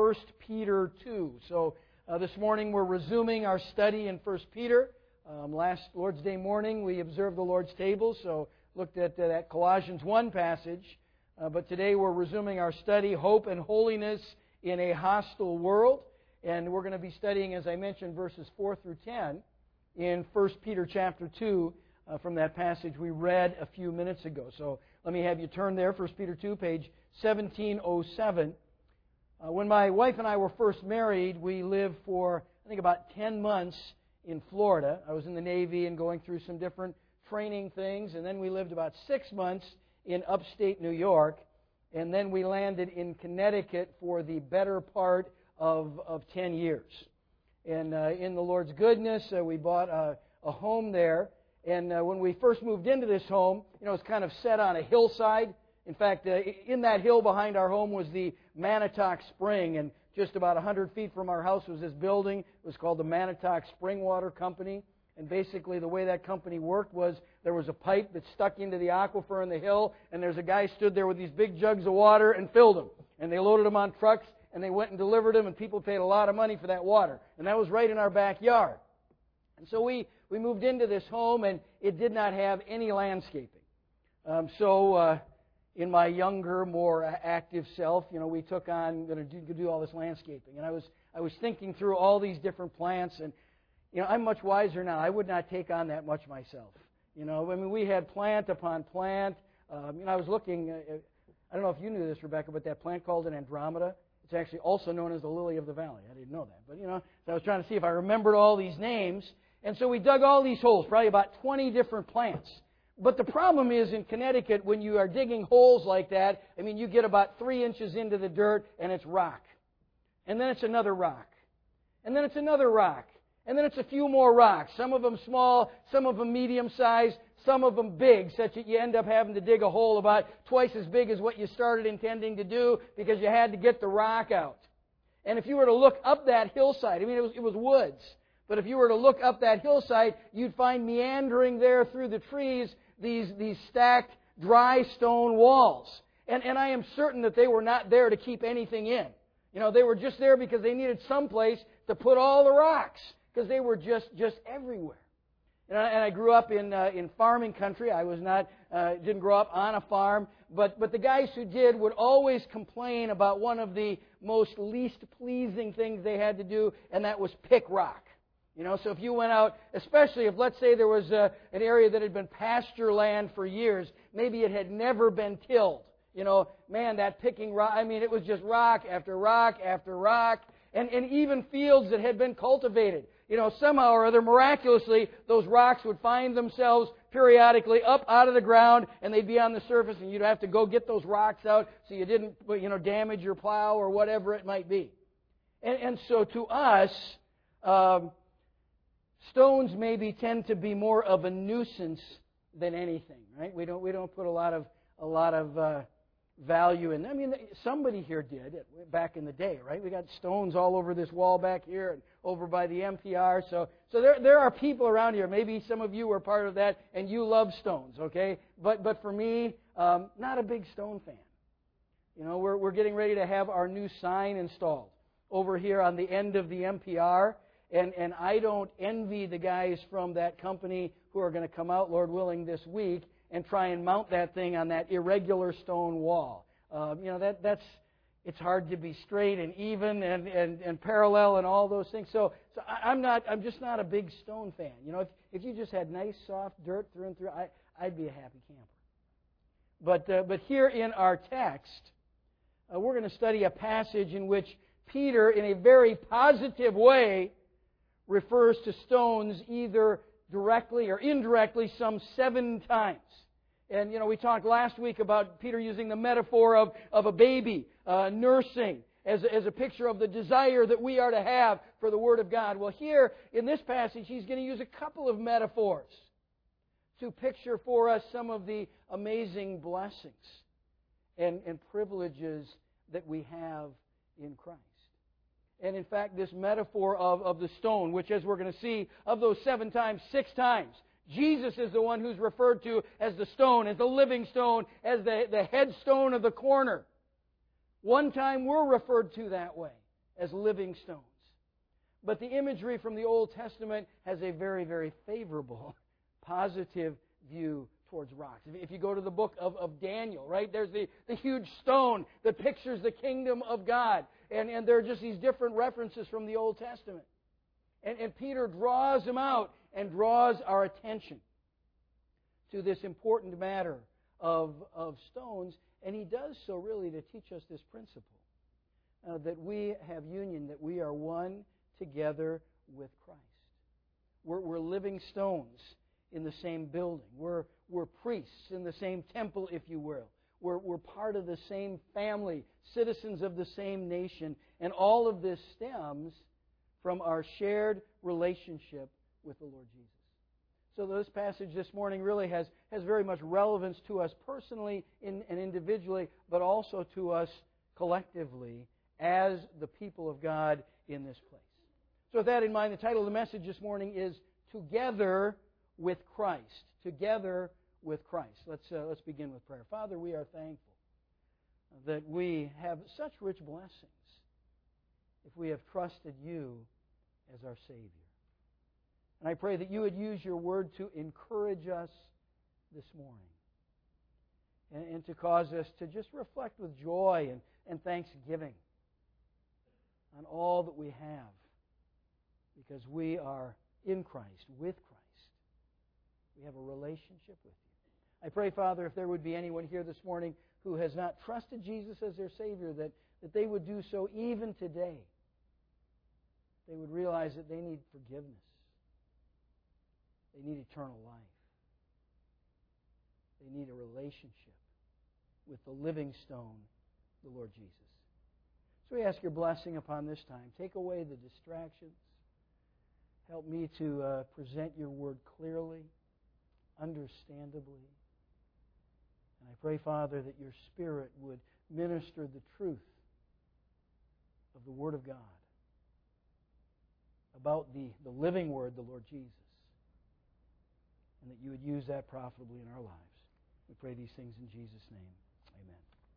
1 Peter 2. So this morning we're resuming our study in 1 Peter. Last Lord's Day morning we observed the Lord's table, so looked at that Colossians 1 passage. But today we're resuming our study, Hope and Holiness in a Hostile World. And we're going to be studying, as I mentioned, verses 4 through 10 in 1 Peter chapter 2 from that passage we read a few minutes ago. So let me have you turn there, 1 Peter 2, page 1707. When my wife and I were first married, we lived for, I think, about 10 months in Florida. I was in the Navy and going through some different training things. And then we lived about 6 months in upstate New York. And then we landed in Connecticut for the better part of 10 years. And in the Lord's goodness, we bought a home there. And when we first moved into this home, it's kind of set on a hillside. In fact, in that hill behind our home was the Manitowoc Spring, and just about 100 feet from our house was this building. It was called the Manitowoc Spring Water Company. And basically the way that company worked was there was a pipe that stuck into the aquifer in the hill, and there's a guy stood there with these big jugs of water and filled them. And they loaded them on trucks, and they went and delivered them, and people paid a lot of money for that water. And that was right in our backyard. And so we moved into this home, and it did not have any landscaping. In my younger, more active self, we took on going to do all this landscaping. And I was thinking through all these different plants, and I'm much wiser now. I would not take on that much myself. We had plant upon plant. I was looking. I don't know if you knew this, Rebecca, but that plant called an Andromeda. It's actually also known as the lily of the valley. I didn't know that, but so I was trying to see if I remembered all these names. And so we dug all these holes, probably about 20 different plants. But the problem is in Connecticut, when you are digging holes like that, you get about 3 inches into the dirt and it's rock. And then it's another rock. And then it's another rock. And then it's a few more rocks. Some of them small, some of them medium-sized, some of them big, such that you end up having to dig a hole about twice as big as what you started intending to do because you had to get the rock out. And if you were to look up that hillside, it was woods. But if you were to look up that hillside, you'd find meandering there through the trees these stacked dry stone walls. And I am certain that they were not there to keep anything in. They were just there because they needed some place to put all the rocks because they were just everywhere. And I grew up in farming country. I was not didn't grow up on a farm, but the guys who did would always complain about one of the most least pleasing things they had to do, and that was pick rock. So if you went out, especially if, let's say, there was an area that had been pasture land for years, maybe it had never been tilled. That picking rock, it was just rock after rock after rock, and even fields that had been cultivated. Somehow or other, miraculously, those rocks would find themselves periodically up out of the ground, and they'd be on the surface, and you'd have to go get those rocks out so you didn't, damage your plow or whatever it might be. And so to us, stones maybe tend to be more of a nuisance than anything, right? We don't put a lot of value in them. Somebody here did back in the day, right? We got stones all over this wall back here and over by the MPR. So there are people around here. Maybe some of you were part of that, and you love stones, okay? But for me, not a big stone fan. We're getting ready to have our new sign installed over here on the end of the MPR. And I don't envy the guys from that company who are going to come out, Lord willing, this week and try and mount that thing on that irregular stone wall. It's hard to be straight and even and parallel and all those things. So I'm just not a big stone fan. If you just had nice soft dirt through and through, I'd be a happy camper. But here in our text, we're going to study a passage in which Peter, in a very positive way, refers to stones either directly or indirectly some 7 times. And, we talked last week about Peter using the metaphor of a baby nursing as a picture of the desire that we are to have for the Word of God. Well, here in this passage, he's going to use a couple of metaphors to picture for us some of the amazing blessings and privileges that we have in Christ. And in fact, this metaphor of the stone, which as we're going to see, of those 7 times, 6 times, Jesus is the one who's referred to as the stone, as the living stone, as the headstone of the corner. 1 time we're referred to that way. as living stones. But the imagery from the Old Testament has a very, very favorable, positive view towards rocks. If you go to the book of Daniel, right, there's the huge stone that pictures the kingdom of God. And there are just these different references from the Old Testament. And Peter draws them out and draws our attention to this important matter of stones. And he does so really to teach us this principle, that we have union, that we are one together with Christ. We're living stones in the same building. We're priests in the same temple, if you will. We're part of the same family, citizens of the same nation. And all of this stems from our shared relationship with the Lord Jesus. So this passage this morning really has very much relevance to us personally and individually, but also to us collectively as the people of God in this place. So with that in mind, the title of the message this morning is Together with Christ. Together with Christ. Let's begin with prayer. Father, we are thankful that we have such rich blessings if we have trusted You as our Savior. And I pray that You would use Your Word to encourage us this morning and to cause us to just reflect with joy and thanksgiving on all that we have, because we are in Christ, with Christ. We have a relationship with You. I pray, Father, if there would be anyone here this morning who has not trusted Jesus as their Savior, that they would do so even today. They would realize that they need forgiveness. They need eternal life. They need a relationship with the living stone, the Lord Jesus. So we ask Your blessing upon this time. Take away the distractions. Help me to present Your Word clearly, understandably. And I pray, Father, that Your Spirit would minister the truth of the Word of God about the living Word, the Lord Jesus, and that You would use that profitably in our lives. We pray these things in Jesus' name. Amen.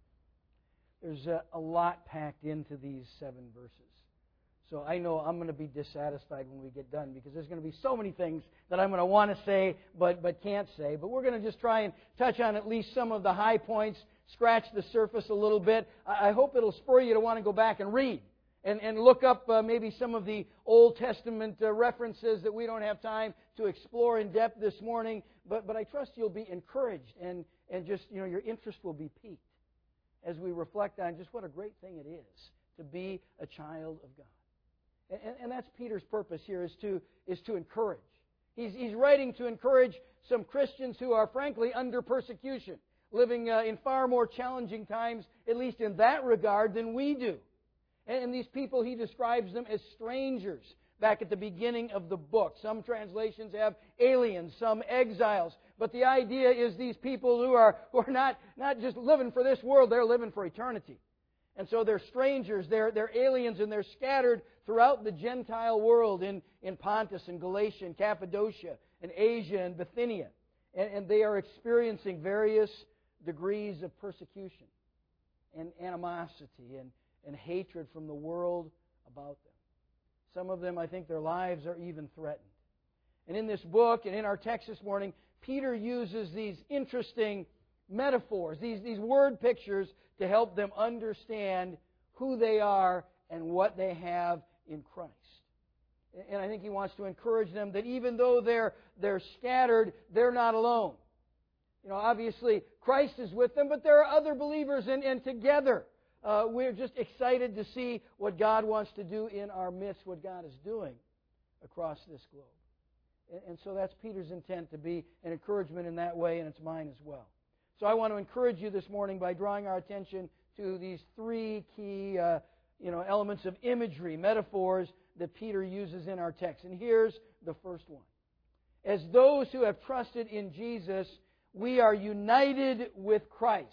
There's a lot packed into these 7 verses. So I know I'm going to be dissatisfied when we get done, because there's going to be so many things that I'm going to want to say but can't say. But we're going to just try and touch on at least some of the high points, scratch the surface a little bit. I hope it'll spur you to want to go back and read and look up maybe some of the Old Testament references that we don't have time to explore in depth this morning. But I trust you'll be encouraged and just, your interest will be piqued as we reflect on just what a great thing it is to be a child of God. And that's Peter's purpose here, is to encourage. He's writing to encourage some Christians who are frankly under persecution, living in far more challenging times, at least in that regard, than we do. And these people, he describes them as strangers back at the beginning of the book. Some translations have aliens, some exiles. But the idea is these people who are not just living for this world, they're living for eternity. And so they're strangers, they're aliens, and they're scattered throughout the Gentile world in Pontus and Galatia and Cappadocia and Asia and Bithynia. And they are experiencing various degrees of persecution and animosity and hatred from the world about them. Some of them, I think, their lives are even threatened. And in this book and in our text this morning, Peter uses these interesting metaphors, these word pictures, to help them understand who they are and what they have in Christ. And I think he wants to encourage them that even though they're scattered, they're not alone. Obviously, Christ is with them, but there are other believers, and together we're just excited to see what God wants to do in our midst, what God is doing across this globe. And so that's Peter's intent, to be an encouragement in that way, and it's mine as well. So I want to encourage you this morning by drawing our attention to these 3 key elements of imagery, metaphors that Peter uses in our text. And here's the first one. As those who have trusted in Jesus, we are united with Christ.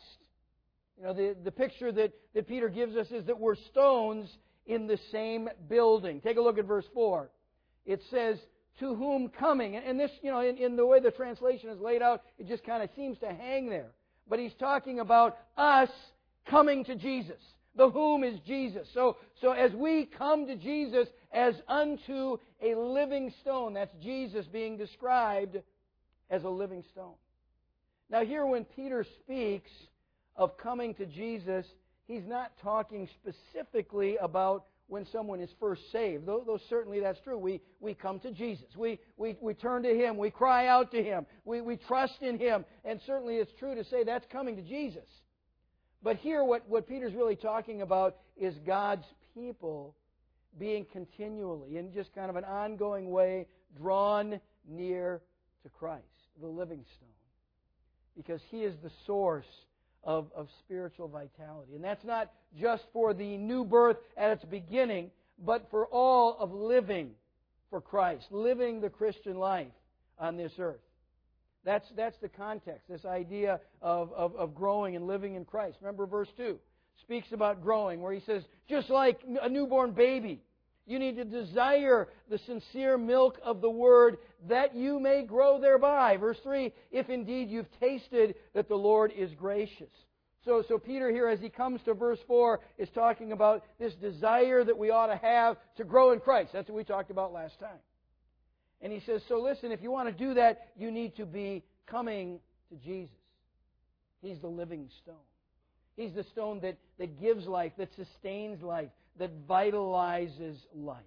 The picture that Peter gives us is that we're stones in the same building. Take a look at verse 4. It says, to whom coming. And this, in the way the translation is laid out, it just kind of seems to hang there. But he's talking about us coming to Jesus. The whom is Jesus. So as we come to Jesus as unto a living stone, that's Jesus being described as a living stone. Now here when Peter speaks of coming to Jesus, he's not talking specifically about when someone is first saved. Though certainly that's true. We come to Jesus. We turn to Him. We cry out to Him. We trust in Him. And certainly it's true to say that's coming to Jesus. But here what Peter's really talking about is God's people being continually, in just kind of an ongoing way, drawn near to Christ, the living stone. Because He is the source of spiritual vitality. And that's not just for the new birth at its beginning, but for all of living for Christ, living the Christian life on this earth. That's the context, this idea of growing and living in Christ. Remember verse 2 speaks about growing, where he says, just like a newborn baby, you need to desire the sincere milk of the Word that you may grow thereby. Verse 3, if indeed you've tasted that the Lord is gracious. So Peter here, as he comes to verse 4, is talking about this desire that we ought to have to grow in Christ. That's what we talked about last time. And he says, so listen, if you want to do that, you need to be coming to Jesus. He's the living stone. He's the stone that gives life, that sustains life, that vitalizes life.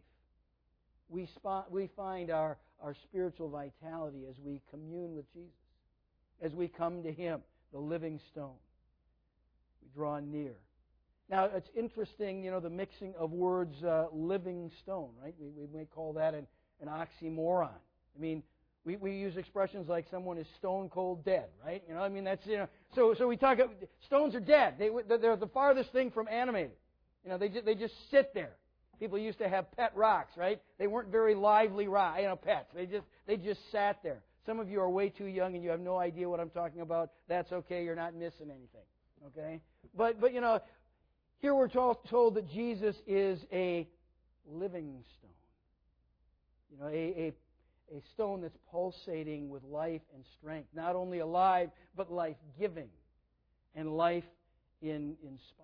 We find our spiritual vitality as we commune with Jesus, as we come to Him, the living stone. We draw near. Now, it's interesting, the mixing of words, living stone, right? We may call that an oxymoron. I mean, we use expressions like someone is stone cold dead, right? That's, so we talk, stones are dead. They're the farthest thing from animated. They just sit there. People used to have pet rocks, right? They weren't very lively pets. They just sat there. Some of you are way too young and you have no idea what I'm talking about. That's okay. You're not missing anything. Okay? But here we're told that Jesus is a living stone. A stone that's pulsating with life and strength. Not only alive, but life-giving and life-inspiring.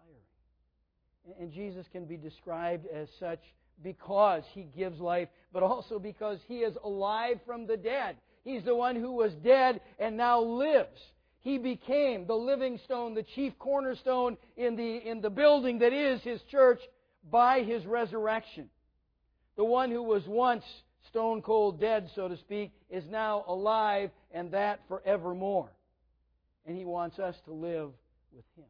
And Jesus can be described as such because He gives life, but also because He is alive from the dead. He's the one who was dead and now lives. He became the living stone, the chief cornerstone in the building that is His church by His resurrection. The one who was once stone cold dead, so to speak, is now alive, and that forevermore. And He wants us to live with Him.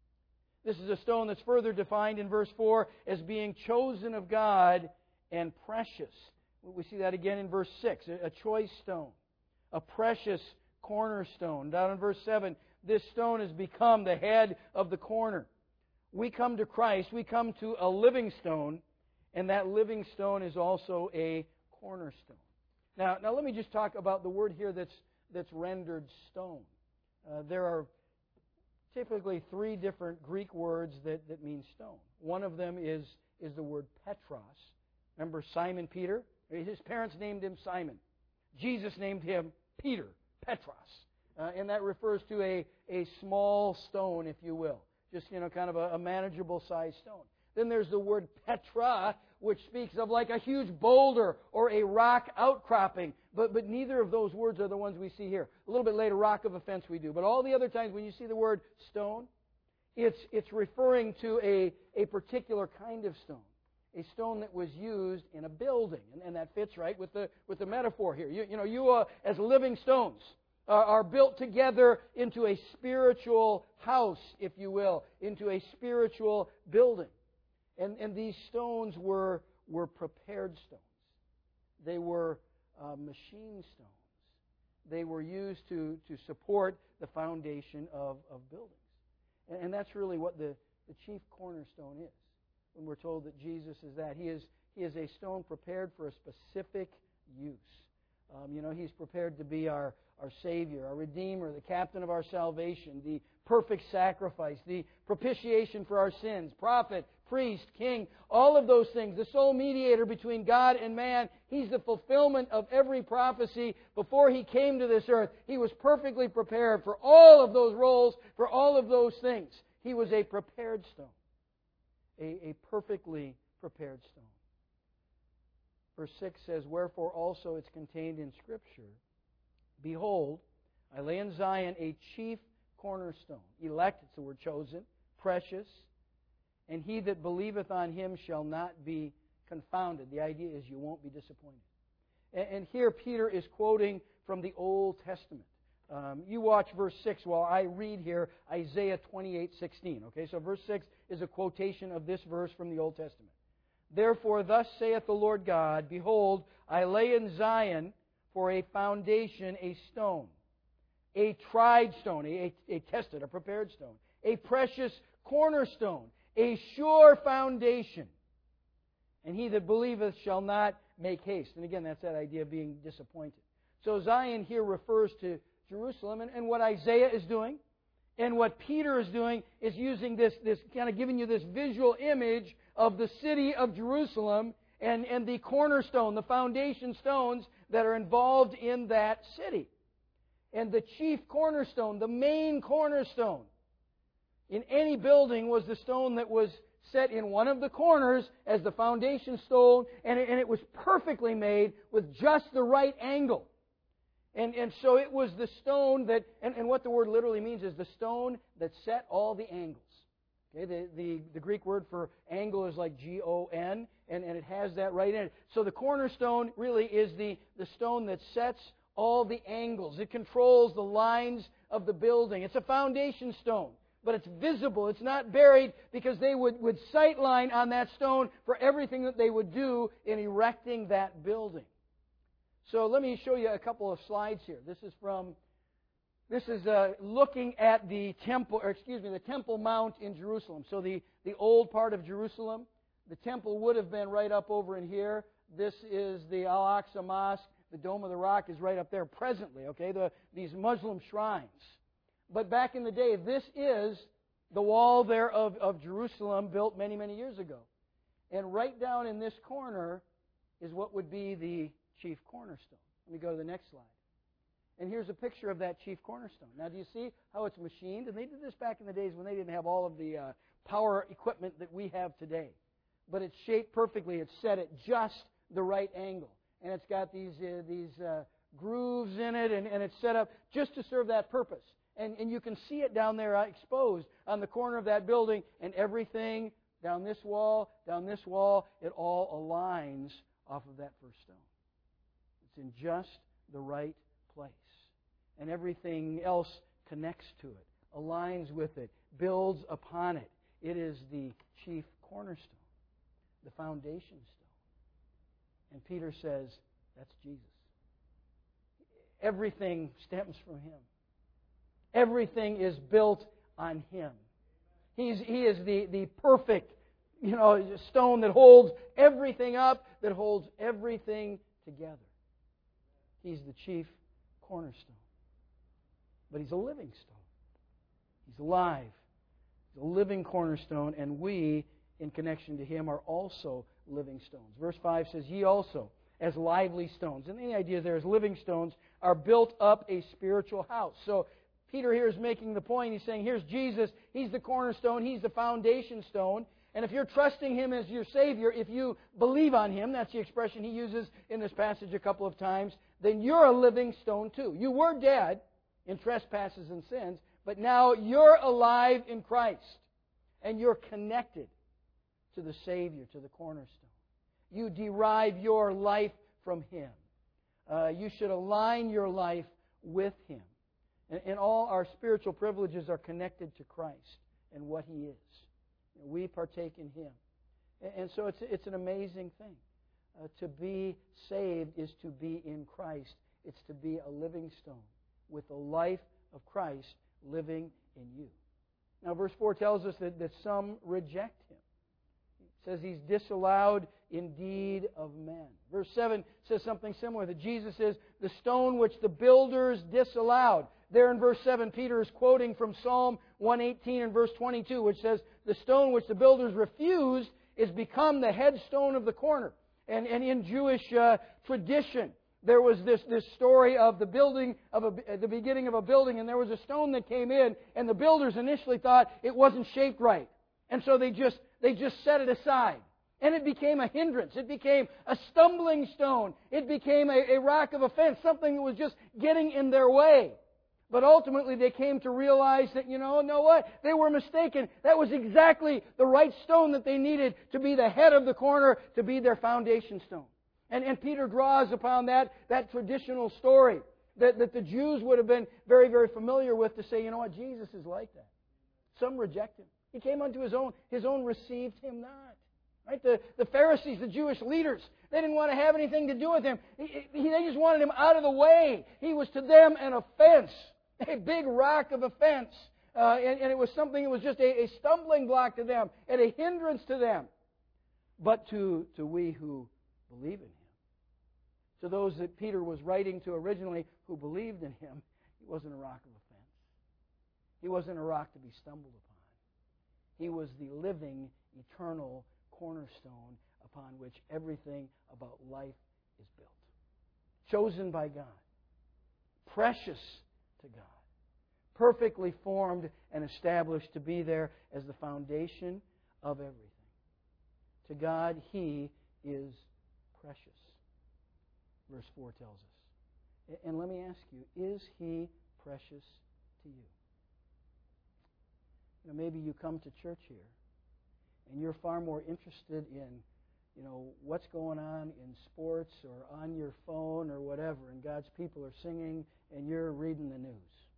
This is a stone that's further defined in verse 4 as being chosen of God and precious. We see that again in verse 6, a choice stone, a precious cornerstone. Down in verse 7, this stone has become the head of the corner. We come to Christ, we come to a living stone, and that living stone is also a cornerstone. Now let me just talk about the word here that's rendered stone. There are typically three different Greek words that mean stone. One of them is the word Petros. Remember Simon Peter? His parents named him Simon. Jesus named him Peter, Petros. And that refers to a small stone, if you will. Just, kind of a manageable sized stone. Then there's the word Petra, which speaks of like a huge boulder or a rock outcropping. But neither of those words are the ones we see here. A little bit later, rock of offense we do. But all the other times when you see the word stone, it's referring to a particular kind of stone. A stone that was used in a building. And that fits right with the metaphor here. You as living stones are built together into a spiritual house, if you will, into a spiritual building. And these stones were prepared stones. They were machine stones. They were used to support the foundation of buildings. And that's really what the chief cornerstone is. When we're told that Jesus is that. He is a stone prepared for a specific use. He's prepared to be our Savior, our Redeemer, the captain of our salvation, the perfect sacrifice, the propitiation for our sins, prophet, priest, king, all of those things, the sole mediator between God and man. He's the fulfillment of every prophecy. Before He came to this earth, He was perfectly prepared for all of those roles, for all of those things. He was a prepared stone. a perfectly prepared stone. Verse 6 says, "Wherefore also it's contained in Scripture, Behold, I lay in Zion a chief cornerstone." Elect, it's the word chosen, precious, "and he that believeth on him shall not be confounded." The idea is you won't be disappointed. And here Peter is quoting from the Old Testament. You watch verse 6 while I read here Isaiah 28:16. Okay, so verse 6 is a quotation of this verse from the Old Testament. "Therefore thus saith the Lord God, Behold, I lay in Zion for a foundation a stone, a tried stone," a tested, a prepared stone, "a precious cornerstone, a sure foundation. And he that believeth shall not make haste." And again, that's that idea of being disappointed. So Zion here refers to Jerusalem, and what Isaiah is doing, and what Peter is doing, is using this kind of giving you this visual image of the city of Jerusalem and the cornerstone, the foundation stones that are involved in that city. And the chief cornerstone, the main cornerstone in any building, was the stone that was set in one of the corners as the foundation stone, and it was perfectly made with just the right angle. And so it was the stone that, and what the word literally means is the stone that set all the angles. Okay, the Greek word for angle is like G-O-N, and it has that right in it. So the cornerstone really is the stone that sets all the angles. It controls the lines of the building. It's a foundation stone, but it's visible. It's not buried, because they would sightline on that stone for everything that they would do in erecting that building. So let me show you a couple of slides here. This is looking at the temple, the Temple Mount in Jerusalem. So the old part of Jerusalem, the temple would have been right up over in here. This is the Al-Aqsa Mosque. The Dome of the Rock is right up there presently. Okay, these Muslim shrines. But back in the day, this is the wall there of Jerusalem, built many, many years ago. And right down in this corner is what would be the chief cornerstone. Let me go to the next slide. And here's a picture of that chief cornerstone. Now, do you see how it's machined? And they did this back in the days when they didn't have all of the power equipment that we have today. But it's shaped perfectly. It's set at just the right angle. And it's got these grooves in it, and it's set up just to serve that purpose. And you can see it down there exposed on the corner of that building, and everything down this wall, it all aligns off of that first stone. It's in just the right place. And everything else connects to it, aligns with it, builds upon it. It is the chief cornerstone, the foundation stone. And Peter says, that's Jesus. Everything stems from Him. Everything is built on Him. He is the perfect, stone that holds everything up, that holds everything together. He's the chief cornerstone. But He's a living stone. He's alive. He's a living cornerstone, and we, in connection to Him, are also living stones. Verse 5 says, "Ye also, as lively stones." And the idea there is living stones are built up a spiritual house. So Peter here is making the point. He's saying, here's Jesus. He's the cornerstone. He's the foundation stone. And if you're trusting Him as your Savior, if you believe on Him, that's the expression he uses in this passage a couple of times, then you're a living stone too. You were dead in trespasses and sins, but now you're alive in Christ. And you're connected to the Savior, to the cornerstone. You derive your life from Him. You should align your life with Him. And all our spiritual privileges are connected to Christ and what He is. We partake in Him. And so it's an amazing thing. To be saved is to be in Christ. It's to be a living stone with the life of Christ living in you. Now, verse 4 tells us that some reject Him. It says He's disallowed indeed of men. Verse 7 says something similar, that Jesus is the stone which the builders disallowed. There in verse 7, Peter is quoting from Psalm 118 and verse 22, which says, "The stone which the builders refused is become the headstone of the corner." And in Jewish tradition, there was this story of the beginning of a building, and there was a stone that came in, and the builders initially thought it wasn't shaped right. And so they just they just set it aside. And it became a hindrance. It became a stumbling stone. It became a rock of offense, something that was just getting in their way. But ultimately they came to realize that, you know what? They were mistaken. That was exactly the right stone that they needed to be the head of the corner, to be their foundation stone. And Peter draws upon that traditional story that the Jews would have been very, very familiar with to say, you know what? Jesus is like that. Some reject Him. He came unto His own received Him not. Right? The Pharisees, the Jewish leaders, they didn't want to have anything to do with Him. They just wanted Him out of the way. He was to them an offense, a big rock of offense. And it was something that was just a stumbling block to them and a hindrance to them. But to we who believe in Him, to those that Peter was writing to originally who believed in Him, He wasn't a rock of offense. He wasn't a rock to be stumbled upon. He was the living, eternal cornerstone upon which everything about life is built. Chosen by God. Precious to God. Perfectly formed and established to be there as the foundation of everything. To God, He is precious. Verse 4 tells us. And let me ask you, is He precious to you? You know, maybe you come to church here and you're far more interested in, what's going on in sports or on your phone or whatever, and God's people are singing and you're reading the news.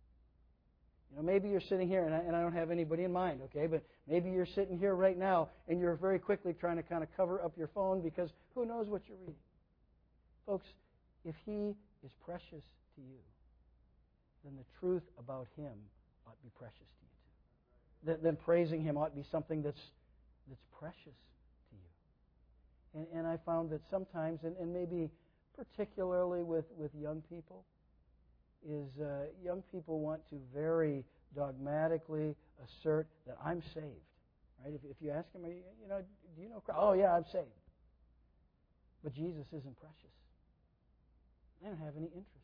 Maybe you're sitting here, and I don't have anybody in mind, okay, but maybe you're sitting here right now and you're very quickly trying to kind of cover up your phone because who knows what you're reading. Folks, if He is precious to you, then the truth about Him ought to be precious to you too. Then praising Him ought to be something that's precious to you. And I found that sometimes, and maybe particularly with young people, is young people want to very dogmatically assert that I'm saved. Right? If you ask them, do you know Christ? Oh yeah, I'm saved. But Jesus isn't precious. They don't have any interest.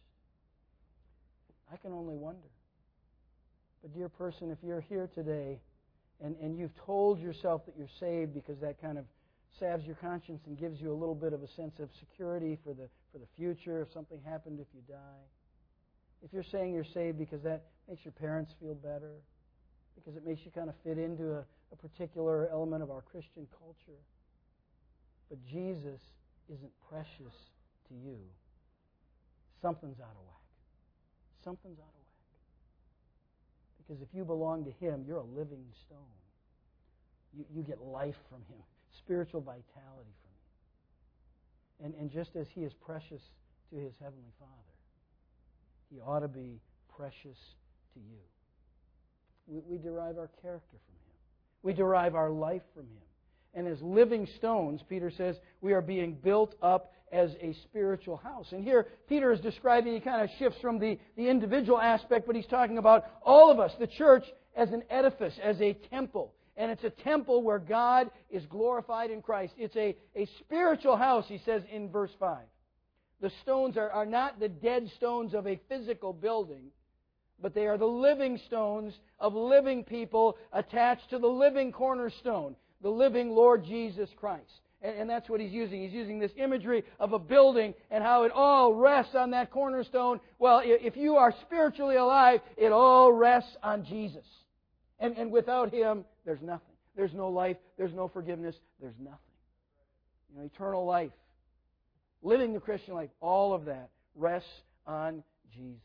I can only wonder. But dear person, if you're here today and you've told yourself that you're saved because that kind of salves your conscience and gives you a little bit of a sense of security for the future if something happened if you die. If you're saying you're saved because that makes your parents feel better, because it makes you kind of fit into a particular element of our Christian culture, but Jesus isn't precious to you, something's out of whack. Something's out of whack. Because if you belong to Him, you're a living stone. You get life from Him, spiritual vitality from Him. And just as He is precious to His Heavenly Father, He ought to be precious to you. We derive our character from Him. We derive our life from Him. And as living stones, Peter says, we are being built up as a spiritual house. And here, Peter is describing, he kind of shifts from the individual aspect, but he's talking about all of us, the church, as an edifice, as a temple. And it's a temple where God is glorified in Christ. It's a spiritual house, he says in verse 5. The stones are not the dead stones of a physical building, but they are the living stones of living people attached to the living cornerstone, the living Lord Jesus Christ. And that's what he's using. He's using this imagery of a building and how it all rests on that cornerstone. Well, if you are spiritually alive, it all rests on Jesus. And without Him, there's nothing. There's no life. There's no forgiveness. There's nothing. Eternal life. Living the Christian life, all of that rests on Jesus.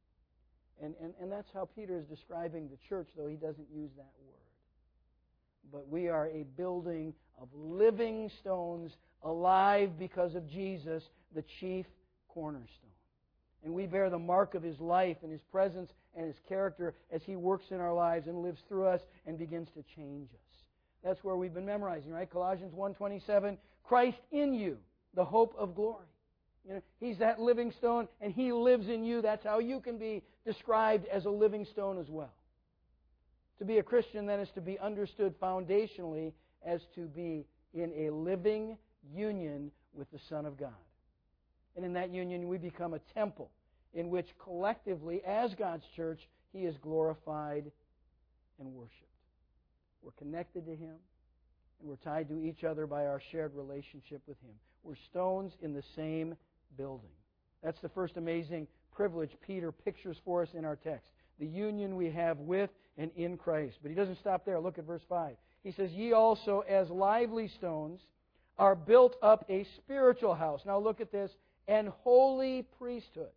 And that's how Peter is describing the church, though he doesn't use that word. But we are a building of living stones, alive because of Jesus, the chief cornerstone. And we bear the mark of His life and His presence and His character as He works in our lives and lives through us and begins to change us. That's where we've been memorizing, right? Colossians 1:27, Christ in you, the hope of glory. He's that living stone, and He lives in you. That's how you can be described as a living stone as well. To be a Christian, then, is to be understood foundationally as to be in a living union with the Son of God. And in that union, we become a temple in which collectively, as God's church, He is glorified and worshipped. We're connected to Him. and we're tied to each other by our shared relationship with Him. We're stones in the same building. That's the first amazing privilege Peter pictures for us in our text. The union we have with and in Christ. But he doesn't stop there. Look at verse 5. He says, "Ye also, as lively stones, are built up a spiritual house." Now look at this. "And holy priesthood,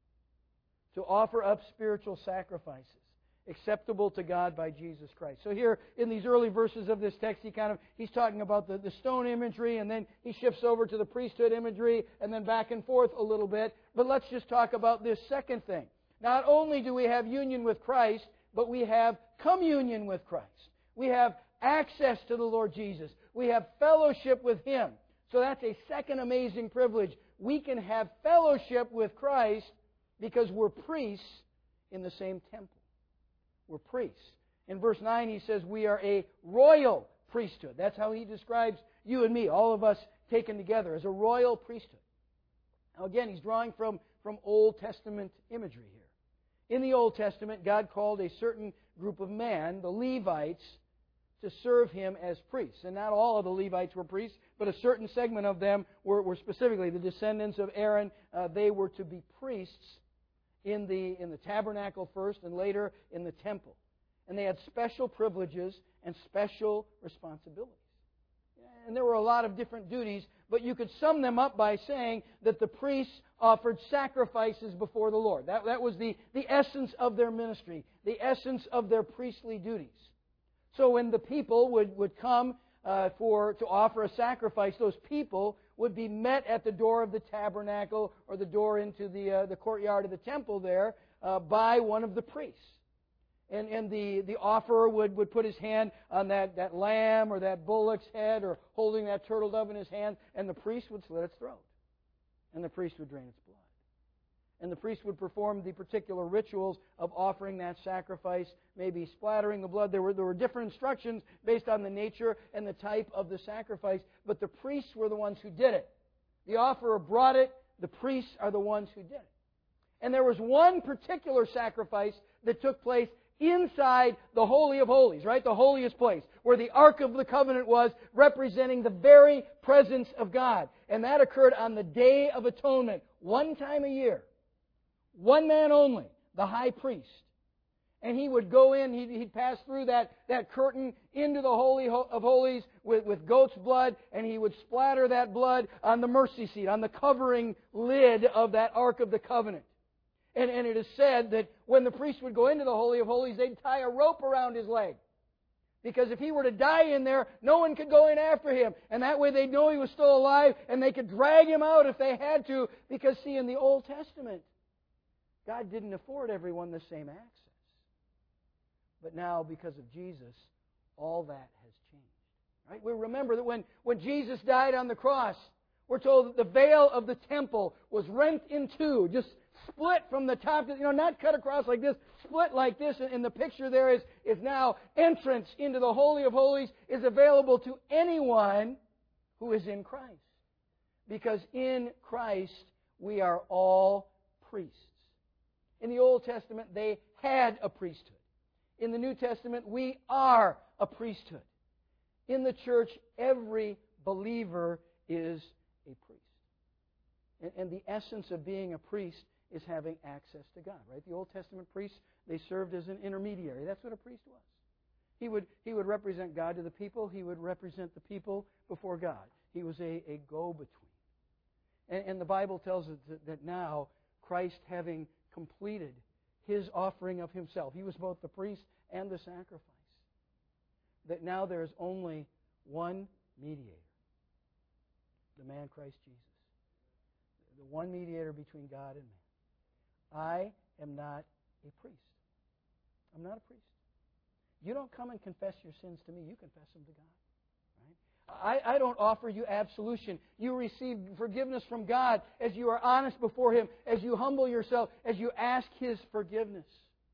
to offer up spiritual sacrifices, acceptable to God by Jesus Christ." So here, in these early verses of this text, he's talking about the stone imagery, and then he shifts over to the priesthood imagery, and then back and forth a little bit. But let's just talk about this second thing. Not only do we have union with Christ, but we have communion with Christ. We have access to the Lord Jesus. We have fellowship with Him. So that's a second amazing privilege. We can have fellowship with Christ because we're priests in the same temple. We're priests. In verse 9 he says we are a royal priesthood. That's how he describes you and me, all of us taken together, as a royal priesthood. Now again, he's drawing from Old Testament imagery here. In the Old Testament, God called a certain group of men, the Levites, to serve Him as priests. And not all of the Levites were priests, but a certain segment of them were specifically the descendants of Aaron. They were to be priests in the tabernacle first and later in the temple. And they had special privileges and special responsibilities. And there were a lot of different duties, but you could sum them up by saying that the priests offered sacrifices before the Lord. That was the essence of their ministry, the essence of their priestly duties. So when the people would come to offer a sacrifice, those people would be met at the door of the tabernacle or the door into the courtyard of the temple there by one of the priests. And the offerer would put his hand on that lamb or that bullock's head or holding that turtle dove in his hand, and the priest would slit its throat. And the priest would drain its blood. And the priest would perform the particular rituals of offering that sacrifice, maybe splattering the blood. There were different instructions based on the nature and the type of the sacrifice, but the priests were the ones who did it. The offerer brought it, the priests are the ones who did it. And there was one particular sacrifice that took place inside the Holy of Holies, right? The holiest place, where the Ark of the Covenant was, representing the very presence of God. And that occurred on the Day of Atonement, one time a year. One man only, the high priest. And he would go in, he'd pass through that curtain into the Holy of Holies with goat's blood, and he would splatter that blood on the mercy seat, on the covering lid of that Ark of the Covenant. And it is said that when the priest would go into the Holy of Holies, they'd tie a rope around his leg. Because if he were to die in there, no one could go in after him. And that way they'd know he was still alive, and they could drag him out if they had to. Because, see, in the Old Testament, God didn't afford everyone the same access. But now, because of Jesus, all that has changed. Right? We remember that when Jesus died on the cross, we're told that the veil of the temple was rent in two, just split from the top, not cut across like this, split like this. And the picture there is now entrance into the Holy of Holies is available to anyone who is in Christ. Because in Christ, we are all priests. In the Old Testament, they had a priesthood. In the New Testament, we are a priesthood. In the church, every believer is a priest. And the essence of being a priest is having access to God, right? The Old Testament priests, they served as an intermediary. That's what a priest was. He would represent God to the people. He would represent the people before God. He was a go-between. And the Bible tells us that now, Christ having completed His offering of Himself, He was both the priest and the sacrifice, that now there is only one mediator, the man Christ Jesus. The one mediator between God and man. I am not a priest. I'm not a priest. You don't come and confess your sins to me. You confess them to God. Right? I don't offer you absolution. You receive forgiveness from God as you are honest before Him, as you humble yourself, as you ask His forgiveness.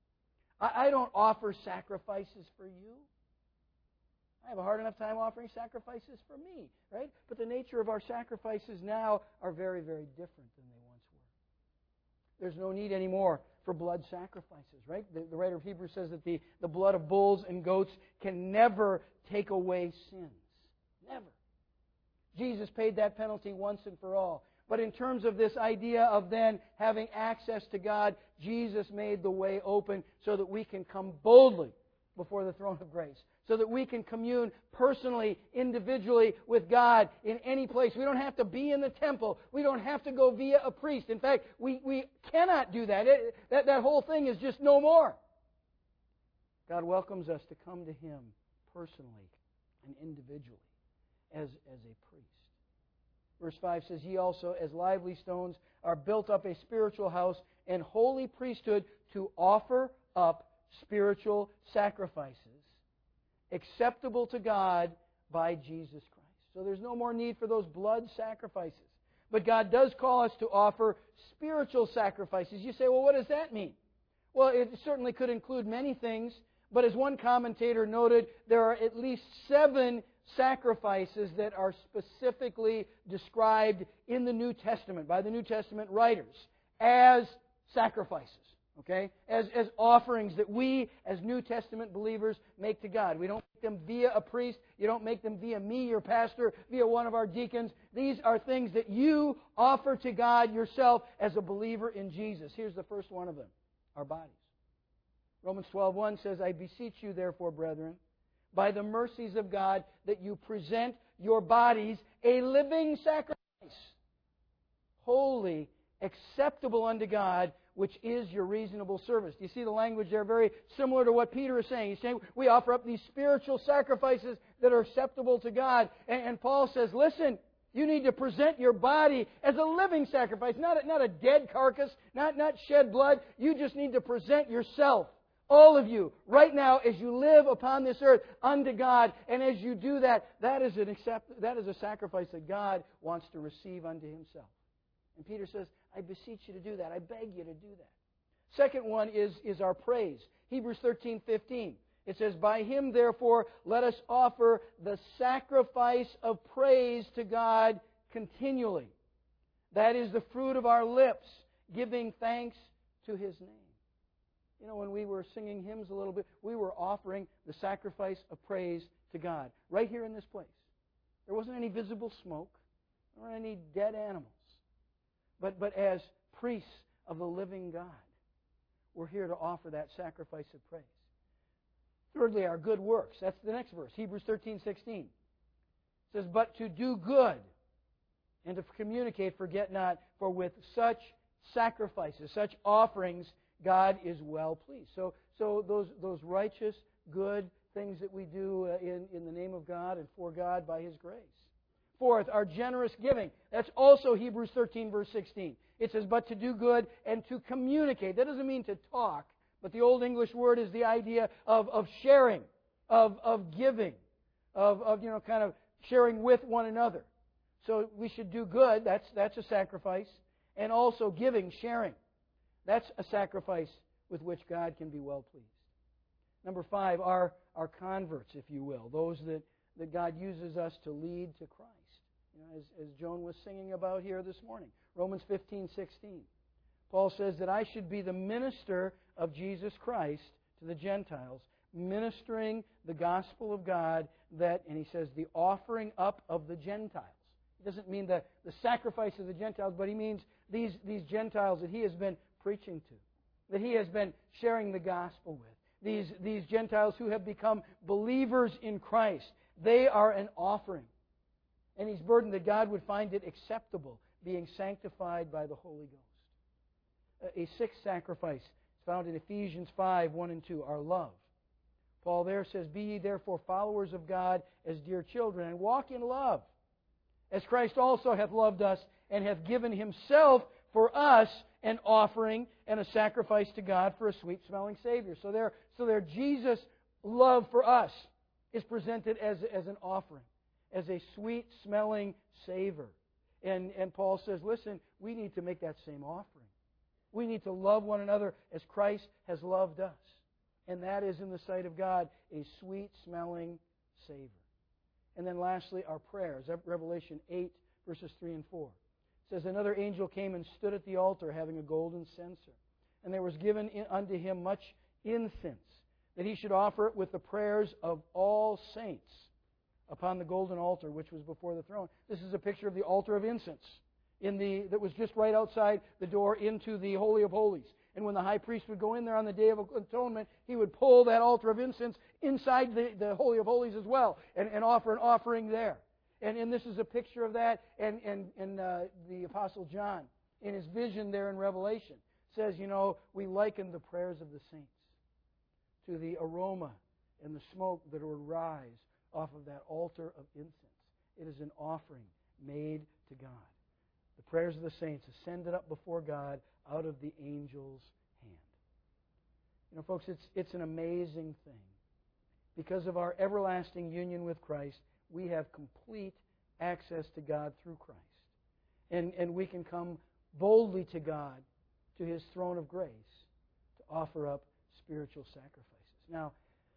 I don't offer sacrifices for you. I have a hard enough time offering sacrifices for me, right? But the nature of our sacrifices now are very, very different than they once were. There's no need anymore for blood sacrifices, right? The writer of Hebrews says that the blood of bulls and goats can never take away sins. Never. Jesus paid that penalty once and for all. But in terms of this idea of then having access to God, Jesus made the way open so that we can come boldly before the throne of grace. So that we can commune personally, individually with God in any place. We don't have to be in the temple. We don't have to go via a priest. In fact, we cannot do that. That whole thing is just no more. God welcomes us to come to Him personally and individually as a priest. Verse 5 says, Ye also, as lively stones, are built up a spiritual house and holy priesthood to offer up spiritual sacrifices acceptable to God by Jesus Christ. So there's no more need for those blood sacrifices. But God does call us to offer spiritual sacrifices. You say, well, what does that mean? Well, it certainly could include many things, but as one commentator noted, there are at least 7 sacrifices that are specifically described in the New Testament by the New Testament writers as sacrifices, okay? As offerings that we as New Testament believers make to God. We don't make them via a priest. You don't make them via me, your pastor, via one of our deacons. These are things that you offer to God yourself as a believer in Jesus. Here's the first one of them, our bodies. Romans 12:1 says, I beseech you, therefore, brethren, by the mercies of God, that you present your bodies a living sacrifice, holy, acceptable unto God, which is your reasonable service. Do you see the language there? Very similar to what Peter is saying. He's saying we offer up these spiritual sacrifices that are acceptable to God. And Paul says, listen, you need to present your body as a living sacrifice, not a dead carcass, not shed blood. You just need to present yourself, all of you, right now, as you live upon this earth unto God. And as you do that, that is a sacrifice that God wants to receive unto Himself. And Peter says, I beseech you to do that. I beg you to do that. Second one is our praise. Hebrews 13:15. It says, By Him, therefore, let us offer the sacrifice of praise to God continually. That is the fruit of our lips, giving thanks to His name. You know, when we were singing hymns a little bit, we were offering the sacrifice of praise to God right here in this place. There wasn't any visible smoke. There weren't any dead animals. But as priests of the living God, we're here to offer that sacrifice of praise. Thirdly, our good works. That's the next verse, Hebrews 13:16. It says, But to do good and to communicate, forget not, for with such sacrifices, such offerings, God is well pleased. So those righteous, good things that we do in the name of God and for God by His grace. Fourth, our generous giving. That's also Hebrews 13, verse 16. It says, but to do good and to communicate. That doesn't mean to talk, but the Old English word is the idea of sharing, of giving, of kind of sharing with one another. So we should do good. That's a sacrifice. And also giving, sharing. That's a sacrifice with which God can be well pleased. Number 5, our converts, if you will, those that God uses us to lead to Christ. You know, as Joan was singing about here this morning, Romans 15:16. Paul says that I should be the minister of Jesus Christ to the Gentiles, ministering the gospel of God, and he says the offering up of the Gentiles. It doesn't mean the sacrifice of the Gentiles, but he means these Gentiles that he has been preaching to, that he has been sharing the gospel with. These Gentiles who have become believers in Christ, they are an offering. And he's burdened that God would find it acceptable, being sanctified by the Holy Ghost. A sixth sacrifice is found in Ephesians 5:1 and 2, our love. Paul there says, Be ye therefore followers of God as dear children, and walk in love, as Christ also hath loved us, and hath given Himself for us an offering and a sacrifice to God for a sweet-smelling Savior. So there, Jesus' love for us is presented as an offering, as a sweet-smelling savor. And Paul says, listen, we need to make that same offering. We need to love one another as Christ has loved us. And that is, in the sight of God, a sweet-smelling savor. And then lastly, our prayers. Revelation 8, verses 3 and 4. It says, Another angel came and stood at the altar, having a golden censer. And there was given unto him much incense, that he should offer it with the prayers of all saints upon the golden altar which was before the throne. This is a picture of the altar of incense that was just right outside the door into the Holy of Holies. And when the high priest would go in there on the Day of Atonement, he would pull that altar of incense inside the Holy of Holies as well and offer an offering there. And this is a picture of that. And the Apostle John, in his vision there in Revelation, says, we liken the prayers of the saints to the aroma and the smoke that would rise off of that altar of incense. It is an offering made to God. The prayers of the saints ascended up before God out of the angel's hand. Folks, it's an amazing thing. Because of our everlasting union with Christ, we have complete access to God through Christ. And we can come boldly to God, to His throne of grace, to offer up spiritual sacrifices. Now,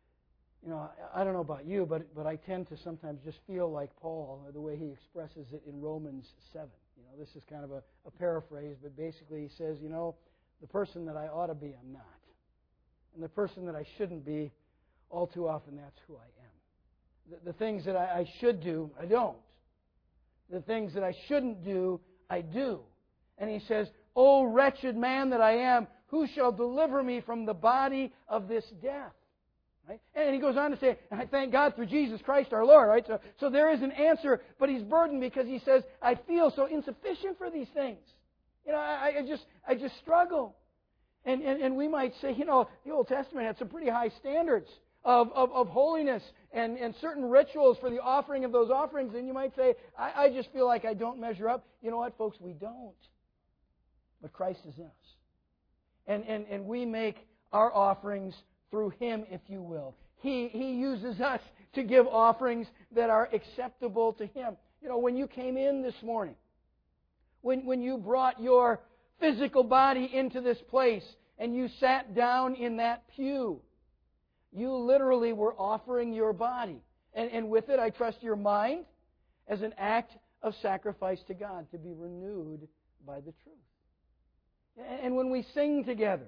I don't know about you, but I tend to sometimes just feel like Paul, the way he expresses it in Romans 7. This is kind of a paraphrase, but basically he says, the person that I ought to be, I'm not. And the person that I shouldn't be, all too often that's who I am. The things that I should do, I don't. The things that I shouldn't do, I do. And he says, "O wretched man that I am, who shall deliver me from the body of this death?" Right? And he goes on to say, and I thank God through Jesus Christ our Lord. Right? So there is an answer, but he's burdened because he says, I feel so insufficient for these things. I just struggle. And we might say, the Old Testament had some pretty high standards of holiness and certain rituals for the offering of those offerings. And you might say, I just feel like I don't measure up. You know what, folks? We don't. But Christ is in us. And we make our offerings through Him, if you will. He uses us to give offerings that are acceptable to Him. When you came in this morning, when you brought your physical body into this place and you sat down in that pew, you literally were offering your body. And with it, I trust your mind as an act of sacrifice to God to be renewed by the truth. And when we sing together,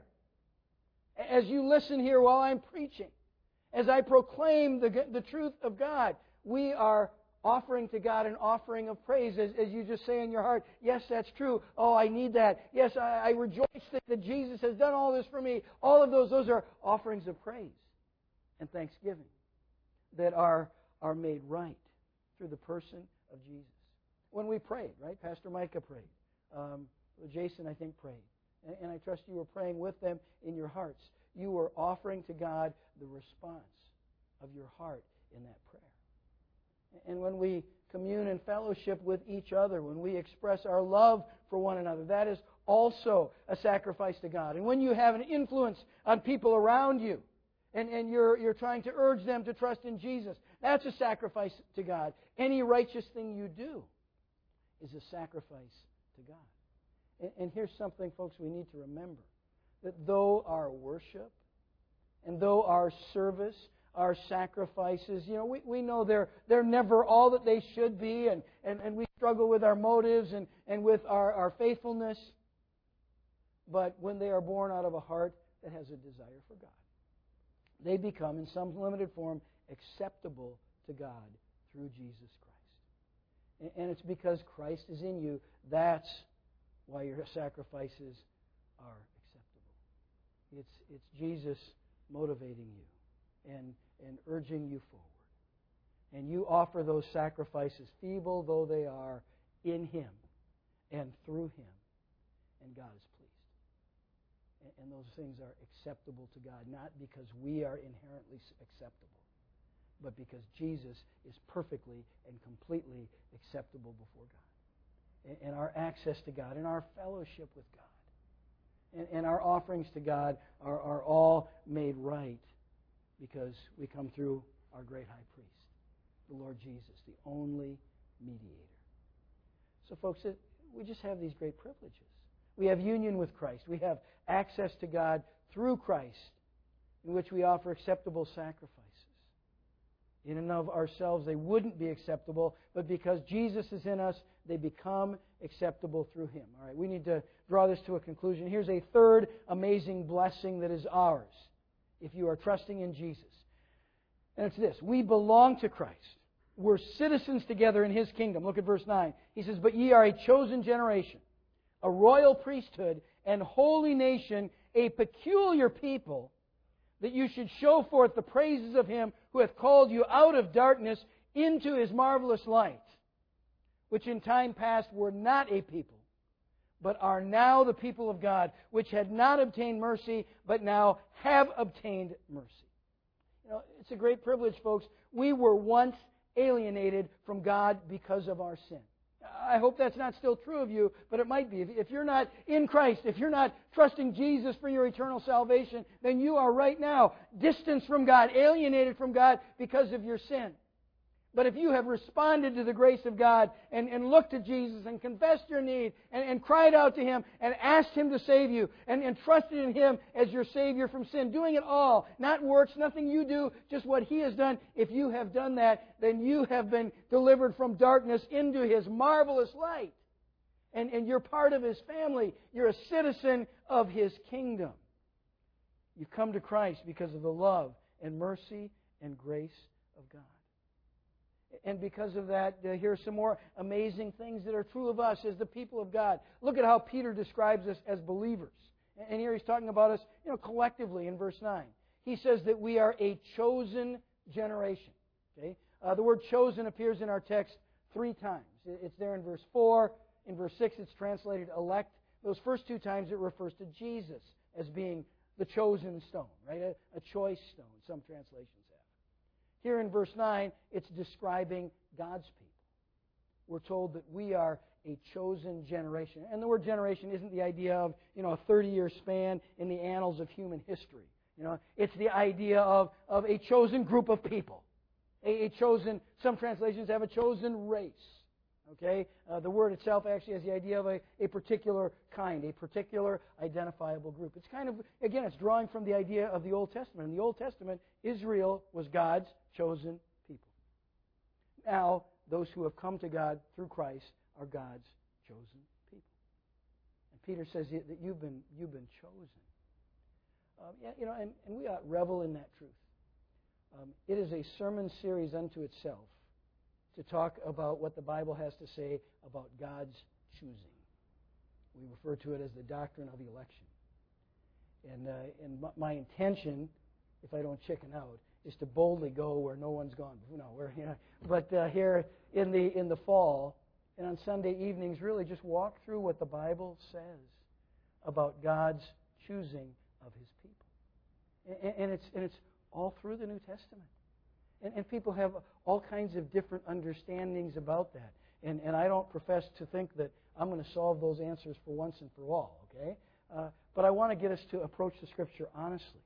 as you listen here while I'm preaching, as I proclaim the truth of God, we are offering to God an offering of praise. As you just say in your heart, yes, that's true. Oh, I need that. Yes, I rejoice that Jesus has done all this for me. All of those are offerings of praise and thanksgiving that are made right through the person of Jesus. When we prayed, right? Pastor Micah prayed. Jason, I think, prayed. And I trust you were praying with them in your hearts. You were offering to God the response of your heart in that prayer. And when we commune and fellowship with each other, when we express our love for one another, that is also a sacrifice to God. And when you have an influence on people around you, and you're trying to urge them to trust in Jesus, that's a sacrifice to God. Any righteous thing you do is a sacrifice to God. And here's something, folks, we need to remember. That though our worship and though our service, our sacrifices, we know they're never all that they should be, and we struggle with our motives and with our faithfulness. But when they are born out of a heart that has a desire for God, they become, in some limited form, acceptable to God through Jesus Christ. And it's because Christ is in you, that's why your sacrifices are acceptable. It's Jesus motivating you and urging you forward. And you offer those sacrifices, feeble though they are, in Him and through Him. And God is pleased. And those things are acceptable to God, not because we are inherently acceptable, but because Jesus is perfectly and completely acceptable before God. And our access to God, and our fellowship with God, and our offerings to God are all made right because we come through our great high priest, the Lord Jesus, the only mediator. So, folks, we just have these great privileges. We have union with Christ. We have access to God through Christ, in which we offer acceptable sacrifices. In and of ourselves, they wouldn't be acceptable, but because Jesus is in us, they become acceptable through Him. All right, we need to draw this to a conclusion. Here's a third amazing blessing that is ours if you are trusting in Jesus. And it's this: we belong to Christ. we're citizens together in His kingdom. Look at verse 9. He says, "But ye are a chosen generation, a royal priesthood, and holy nation, a peculiar people, that you should show forth the praises of Him who hath called you out of darkness into His marvelous light, which in time past were not a people, but are now the people of God, which had not obtained mercy, but now have obtained mercy." You know, it's a great privilege, folks. We were once alienated from God because of our sin. I hope that's not still true of you, but it might be. If you're not in Christ, if you're not trusting Jesus for your eternal salvation, then you are right now distanced from God, alienated from God because of your sin. But if you have responded to the grace of God and looked to Jesus and confessed your need and cried out to Him and asked Him to save you and trusted in Him as your Savior from sin, doing it all, not works, nothing you do, just what He has done, if you have done that, then you have been delivered from darkness into His marvelous light. And you're part of His family. You're a citizen of His kingdom. You've come to Christ because of the love and mercy and grace of God. And because of that, here are some more amazing things that are true of us as the people of God. Look at how Peter describes us as believers. And here he's talking about us, collectively in verse 9. He says that we are a chosen generation. Okay? The word chosen appears in our text 3 times. It's there in verse 4. In verse 6, it's translated elect. Those first 2 times, it refers to Jesus as being the chosen stone, right? A choice stone, some translations have. Here in verse 9, it's describing God's people. We're told that we are a chosen generation. And the word generation isn't the idea of, a 30-year span in the annals of human history. It's the idea of a chosen group of people. A chosen, some translations have a chosen race. Okay? The word itself actually has the idea of a particular kind, a particular identifiable group. It's kind of, again, it's drawing from the idea of the Old Testament. In the Old Testament, Israel was God's chosen people. Now, those who have come to God through Christ are God's chosen people. And Peter says that you've been chosen. And we ought to revel in that truth. It is a sermon series unto itself to talk about what the Bible has to say about God's choosing. We refer to it as the doctrine of election. And my intention, if I don't chicken out, is to boldly go where no one's gone. But here in the fall and on Sunday evenings, really just walk through what the Bible says about God's choosing of His people. And it's all through the New Testament. And people have all kinds of different understandings about that. And I don't profess to think that I'm going to solve those answers for once and for all, okay? But I want to get us to approach the Scripture honestly.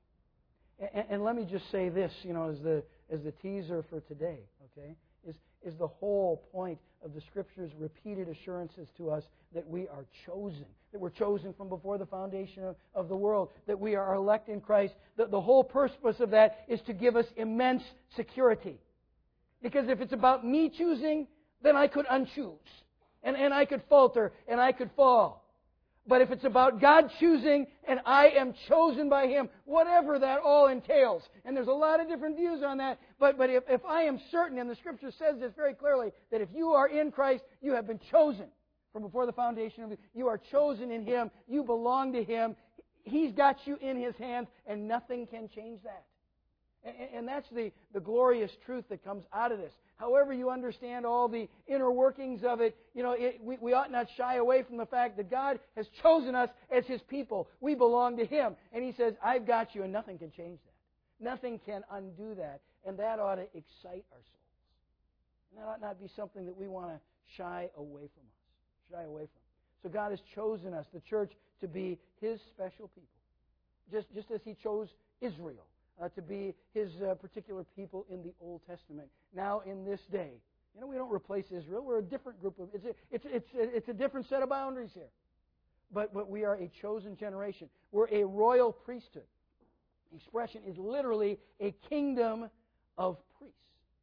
And let me just say this, as the teaser for today, okay, is the whole point of the Scripture's repeated assurances to us that we are chosen, that we're chosen from before the foundation of the world, that we are elect in Christ. The whole purpose of that is to give us immense security. Because if it's about me choosing, then I could unchoose, and I could falter, and I could fall. But if it's about God choosing and I am chosen by Him, whatever that all entails, and there's a lot of different views on that, but if I am certain, and the Scripture says this very clearly, that if you are in Christ, you have been chosen from before the foundation of the you are chosen in Him, you belong to Him, He's got you in His hands, and nothing can change that. And that's the glorious truth that comes out of this. However you understand all the inner workings of it, we ought not shy away from the fact that God has chosen us as His people. We belong to Him. And He says, I've got you, and nothing can change that. Nothing can undo that. And that ought to excite our souls. And that ought not be something that we want to shy away from. So God has chosen us, the church, to be His special people. Just as He chose Israel. To be His particular people in the Old Testament. Now, in this day, we don't replace Israel. We're a different group of. It's a different set of boundaries here. But we are a chosen generation. We're a royal priesthood. The expression is literally a kingdom of priests.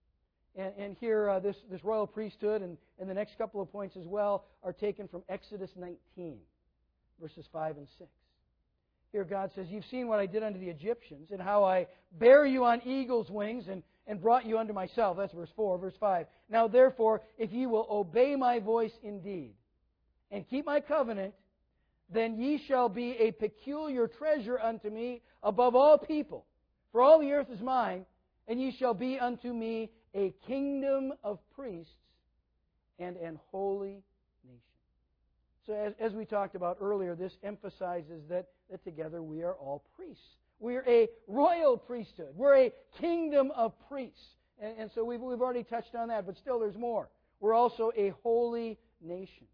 And here, this royal priesthood and the next couple of points as well are taken from Exodus 19, verses 5 and 6. Here God says, you've seen what I did unto the Egyptians and how I bear you on eagle's wings and brought you unto myself. That's verse 4. Verse 5. Now therefore, if ye will obey my voice indeed, and keep my covenant, then ye shall be a peculiar treasure unto me above all people. For all the earth is mine, and ye shall be unto me a kingdom of priests and an holy nation. So as we talked about earlier, this emphasizes that together we are all priests. We're a royal priesthood. We're a kingdom of priests. And so we've already touched on that, but still there's more. We're also a holy nation.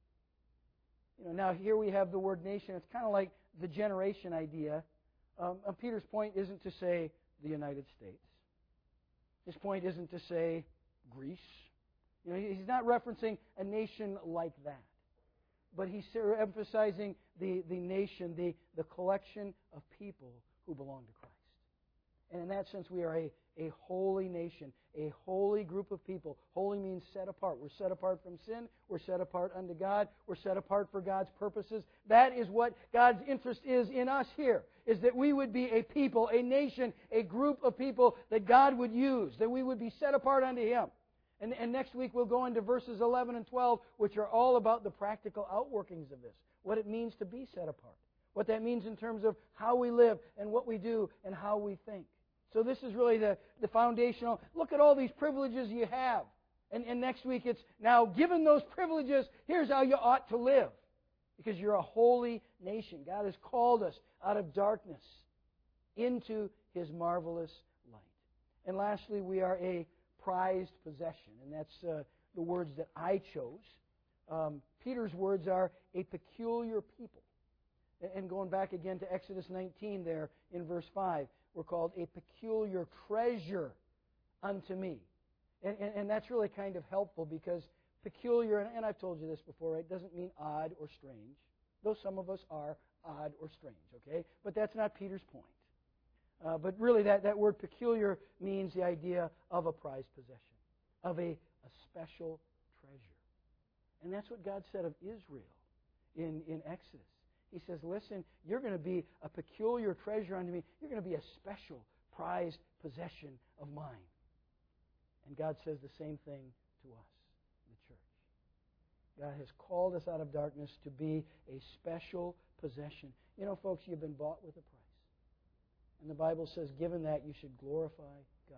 Now here we have the word nation. It's kind of like the generation idea. Peter's point isn't to say the United States. His point isn't to say Greece. He's not referencing a nation like that. But he's emphasizing the nation, the collection of people who belong to Christ. And in that sense, we are a holy nation, a holy group of people. Holy means set apart. We're set apart from sin. We're set apart unto God. We're set apart for God's purposes. That is what God's interest is in us here, is that we would be a people, a nation, a group of people that God would use, that we would be set apart unto Him. And next week we'll go into verses 11 and 12, which are all about the practical outworkings of this, what it means to be set apart, what that means in terms of how we live and what we do and how we think. So this is really the foundational. Look at all these privileges you have. And next week it's now, given those privileges, here's how you ought to live. Because you're a holy nation. God has called us out of darkness into His marvelous light. And lastly, we are a prized possession. And that's the words that I chose. Peter's words are a peculiar people. And going back again to Exodus 19 there in verse 5, we're called a peculiar treasure unto me. And that's really kind of helpful because peculiar, and I've told you this before, right, doesn't mean odd or strange, though some of us are odd or strange, okay? But that's not Peter's point. But really that word peculiar means the idea of a prized possession, of a special treasure. And that's what God said of Israel in Exodus. He says, listen, you're going to be a peculiar treasure unto me. You're going to be a special, prized possession of mine. And God says the same thing to us, the church. God has called us out of darkness to be a special possession. Folks, you've been bought with a price. And the Bible says, given that, you should glorify God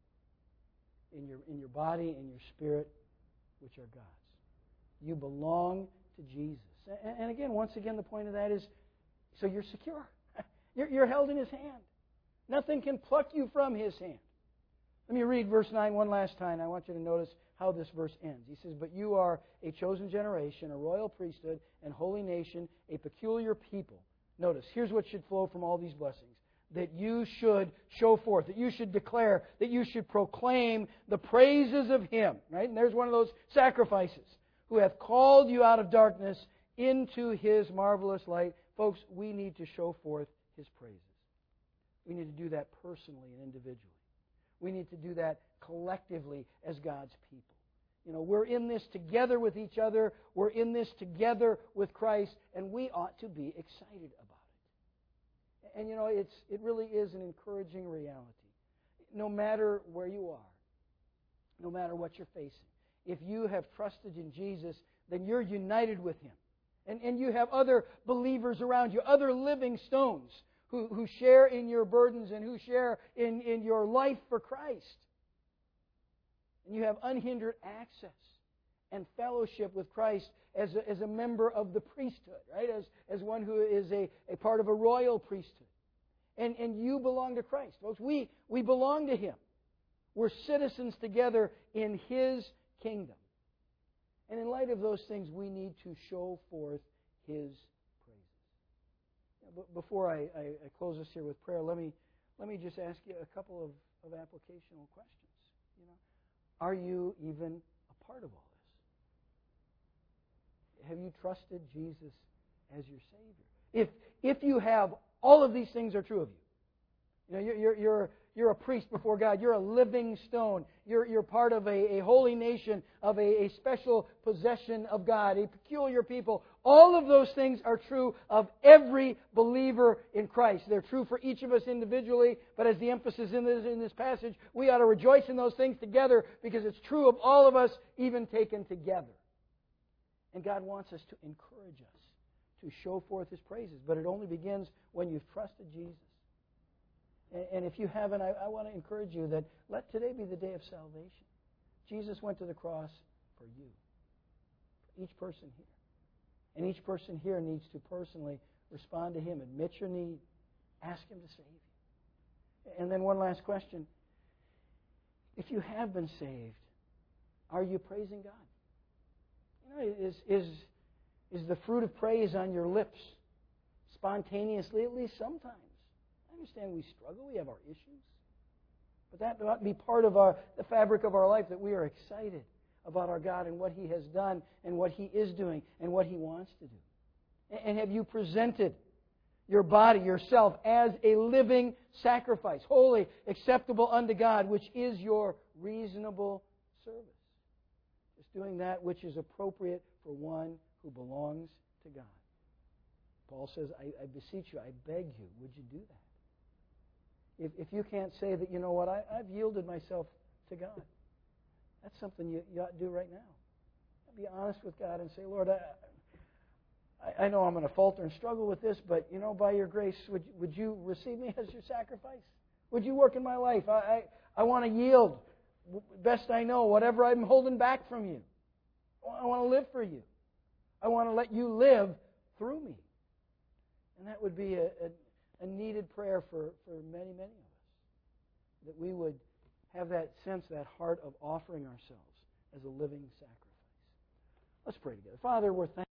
in your body, in your spirit, which are God's. You belong to Jesus. And again, once again, the point of that is, so you're secure. You're held in His hand. Nothing can pluck you from His hand. Let me read verse 9 one last time. I want you to notice how this verse ends. He says, but you are a chosen generation, a royal priesthood, and holy nation, a peculiar people. Notice, here's what should flow from all these blessings. That you should show forth, that you should declare, that you should proclaim the praises of Him. Right? And there's one of those sacrifices. Who hath called you out of darkness into His marvelous light. Folks, we need to show forth His praises. We need to do that personally and individually. We need to do that collectively as God's people. We're in this together with each other. We're in this together with Christ, and we ought to be excited about it. And it really is an encouraging reality. No matter where you are, no matter what you're facing, if you have trusted in Jesus, then you're united with Him. And you have other believers around you, other living stones who share in your burdens and who share in your life for Christ. And you have unhindered access and fellowship with Christ as a member of the priesthood, right? As one who is a part of a royal priesthood. And you belong to Christ. Folks, we belong to Him. We're citizens together in His kingdom. And in light of those things, we need to show forth His praises. Before I close this here with prayer, let me just ask you a couple of applicational questions. Are you even a part of all this? Have you trusted Jesus as your Savior? If you have, all of these things are true of you. You know, you're a priest before God. You're a living stone. You're part of a holy nation, of a special possession of God, a peculiar people. All of those things are true of every believer in Christ. They're true for each of us individually, but as the emphasis in this passage, we ought to rejoice in those things together because it's true of all of us, even taken together. And God wants us to encourage us to show forth His praises, but it only begins when you've trusted Jesus. And if you haven't, I want to encourage you that let today be the day of salvation. Jesus went to the cross for you, for each person here. And each person here needs to personally respond to Him, admit your need, ask Him to save you. And then one last question. If you have been saved, are you praising God? You know, is the fruit of praise on your lips spontaneously, at least sometimes? I understand we struggle, we have our issues. But that ought to be part of the fabric of our life, that we are excited about our God and what He has done and what He is doing and what He wants to do. And have you presented your body, yourself, as a living sacrifice, holy, acceptable unto God, which is your reasonable service? Just doing that which is appropriate for one who belongs to God. Paul says, I beseech you, I beg you, would you do that? If you can't say that, you know what, I've yielded myself to God, that's something you ought to do right now. Be honest with God and say, Lord, I know I'm going to falter and struggle with this, but, you know, by your grace, would you receive me as your sacrifice? Would you work in my life? I want to yield, best I know, whatever I'm holding back from you. I want to live for you. I want to let you live through me. And that would be a needed prayer for many, many of us. That we would have that sense, that heart of offering ourselves as a living sacrifice. Let's pray together. Father, we're thankful.